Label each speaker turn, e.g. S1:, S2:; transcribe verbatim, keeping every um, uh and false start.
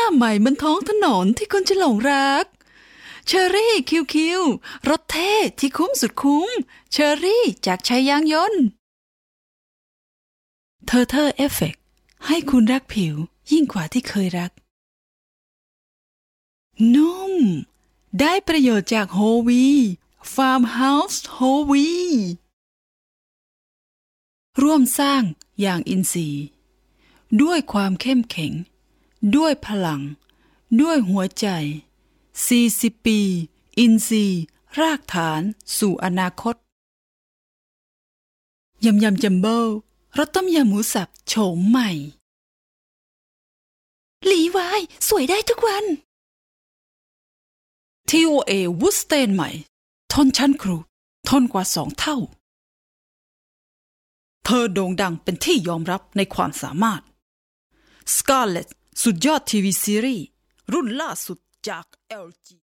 S1: าใหม่บนท้องถนนที่คุณจะหลงรักเชอรี่คิวคิวรถเท่ที่คุ้มสุดคุ้มเชอรี่จากชัยยางยนต์เทอร์เทอร์เอฟเฟกต์ให้คุณรักผิวยิ่งกว่าที่เคยรักนุ่มได้ประโยชน์จากโฮวีฟาร์มเฮาส์โฮวีร่วมสร้างอย่างอินทรีย์ด้วยความเข้มแข็งด้วยพลังด้วยหัวใจสี่สิบปีอินทรีย์รากฐานสู่อนาคตยำยำจัมโบ้รสต้มยำหมูสับโฉมใหม่หลีวายสวยได้ทุกวัน ที โอ เอ วูดสเตนใหม่ทนชั้นครูทนกว่าสองเท่าเธอโด่งดังเป็นที่ยอมรับในความสามารถ Scarlett สุดยอดทีวีซีรีส์รุ่นล่าสุดจาก แอล จี